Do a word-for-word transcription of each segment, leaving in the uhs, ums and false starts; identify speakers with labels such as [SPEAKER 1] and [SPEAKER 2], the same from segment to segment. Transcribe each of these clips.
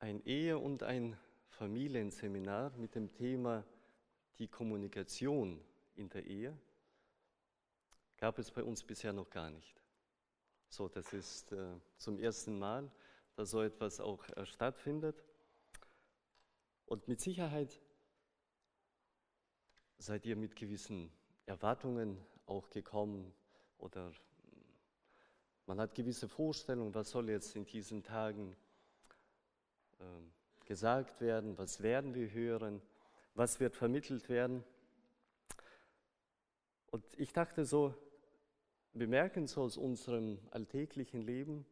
[SPEAKER 1] ein Ehe- und ein Familienseminar mit dem Thema die Kommunikation in der Ehe gab es bei uns bisher noch gar nicht. So, das ist äh, zum ersten Mal, dass so etwas auch äh, stattfindet. Und mit Sicherheit seid ihr mit gewissen Erwartungen auch gekommen oder man hat gewisse Vorstellungen, was soll jetzt in diesen Tagen äh, gesagt werden, was werden wir hören, was wird vermittelt werden. Und ich dachte so, wir merken so aus unserem alltäglichen Leben,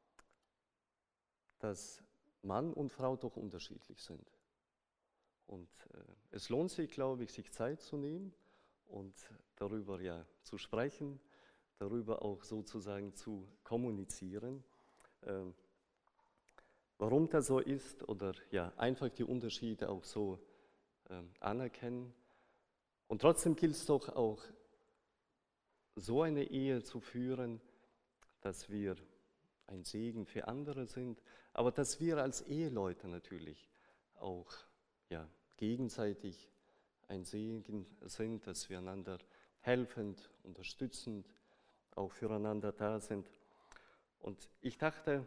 [SPEAKER 1] dass Mann und Frau doch unterschiedlich sind. Und äh, es lohnt sich, glaube ich, sich Zeit zu nehmen und darüber ja zu sprechen, darüber auch sozusagen zu kommunizieren. Äh, warum das so ist oder ja, einfach die Unterschiede auch so äh, anerkennen. Und trotzdem gilt es doch auch, so eine Ehe zu führen, dass wir ein Segen für andere sind, aber dass wir als Eheleute natürlich auch ja, gegenseitig ein Segen sind, dass wir einander helfend, unterstützend, auch füreinander da sind. Und ich dachte,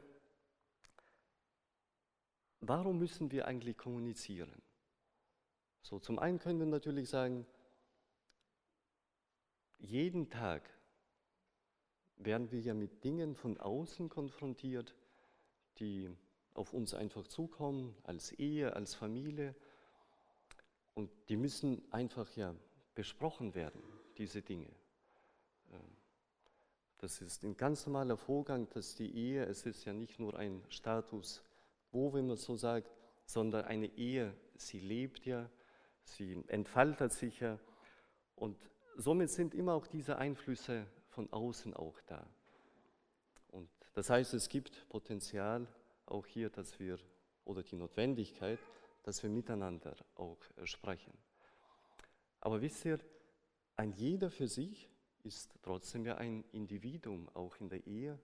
[SPEAKER 1] warum müssen wir eigentlich kommunizieren? So, zum einen können wir natürlich sagen, jeden Tag werden wir ja mit Dingen von außen konfrontiert, die auf uns einfach zukommen, als Ehe, als Familie. Und die müssen einfach ja besprochen werden, diese Dinge. Das ist ein ganz normaler Vorgang, dass die Ehe, es ist ja nicht nur ein Status quo, wenn man so sagt, sondern eine Ehe, sie lebt ja, sie entfaltet sich ja. Und somit sind immer auch diese Einflüsse von außen auch da. Und das heißt, es gibt Potenzial auch hier, dass wir, oder die Notwendigkeit, dass wir miteinander auch sprechen. Aber wisst ihr, ein jeder für sich ist trotzdem ja ein Individuum, auch in der Ehe.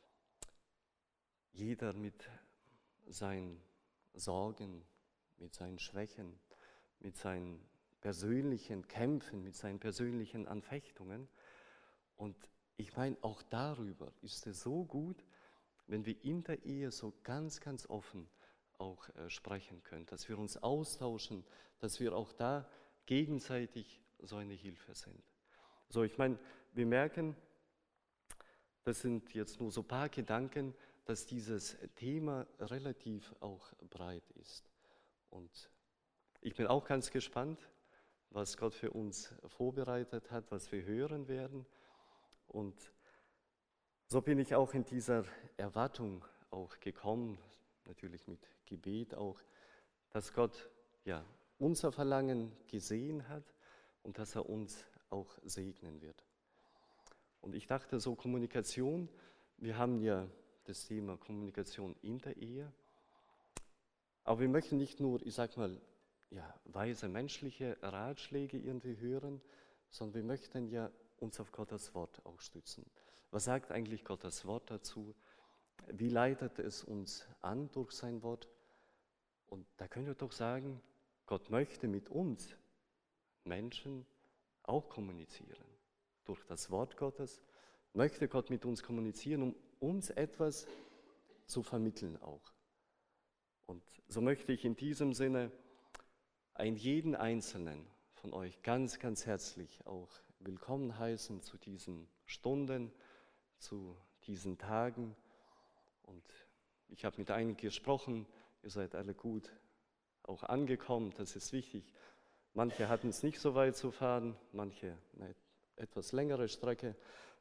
[SPEAKER 1] Jeder mit seinen Sorgen, mit seinen Schwächen, mit seinen persönlichen Kämpfen, mit seinen persönlichen Anfechtungen. Und ich meine, auch darüber ist es so gut, wenn wir in der Ehe so ganz, ganz offen auch äh, sprechen können, dass wir uns austauschen, dass wir auch da gegenseitig so eine Hilfe sind. So, ich meine, wir merken, das sind jetzt nur so ein paar Gedanken, dass dieses Thema relativ auch breit ist. Und ich bin auch ganz gespannt, was Gott für uns vorbereitet hat, was wir hören werden. Und so bin ich auch in dieser Erwartung auch gekommen, natürlich mit Gebet auch, dass Gott ja unser Verlangen gesehen hat und dass er uns auch segnen wird. Und ich dachte so Kommunikation, wir haben ja das Thema Kommunikation in der Ehe, aber wir möchten nicht nur, ich sag mal, ja, weise menschliche Ratschläge irgendwie hören, sondern wir möchten ja uns auf Gottes Wort auch stützen. Was sagt eigentlich Gottes Wort dazu? Wie leitet es uns an durch sein Wort? Und da können wir doch sagen, Gott möchte mit uns Menschen auch kommunizieren. Durch das Wort Gottes möchte Gott mit uns kommunizieren, um uns etwas zu vermitteln auch. Und so möchte ich in diesem Sinne einen jeden Einzelnen von euch ganz, ganz herzlich auch willkommen heißen zu diesen Stunden, zu diesen Tagen. Und ich habe mit einigen gesprochen, ihr seid alle gut auch angekommen, das ist wichtig. Manche hatten es nicht so weit zu fahren, manche eine etwas längere Strecke.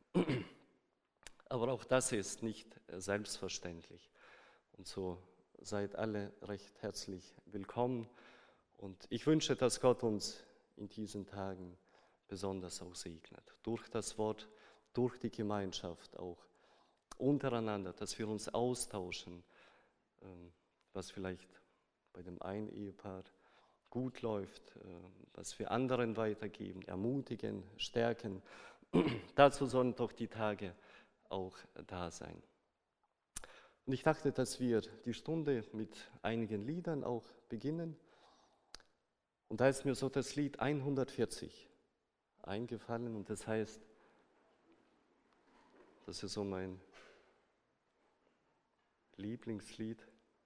[SPEAKER 1] Aber auch das ist nicht selbstverständlich. Und so seid alle recht herzlich willkommen. Und ich wünsche, dass Gott uns in diesen Tagen besonders auch segnet. Durch das Wort, durch die Gemeinschaft auch untereinander, dass wir uns austauschen, was vielleicht bei dem einen Ehepaar gut läuft, was wir anderen weitergeben, ermutigen, stärken. Dazu sollen doch die Tage auch da sein. Und ich dachte, dass wir die Stunde mit einigen Liedern auch beginnen. Und da ist mir so das Lied hundertvierzig eingefallen und das heißt, das ist so mein Lieblingslied.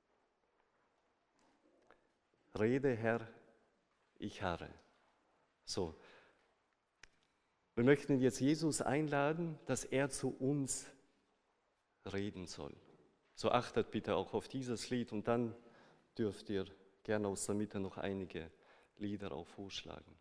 [SPEAKER 1] Rede, Herr, ich harre. So, wir möchten jetzt Jesus einladen, dass er zu uns reden soll. So achtet bitte auch auf dieses Lied und dann dürft ihr gerne aus der Mitte noch einige Lieder auch vorschlagen.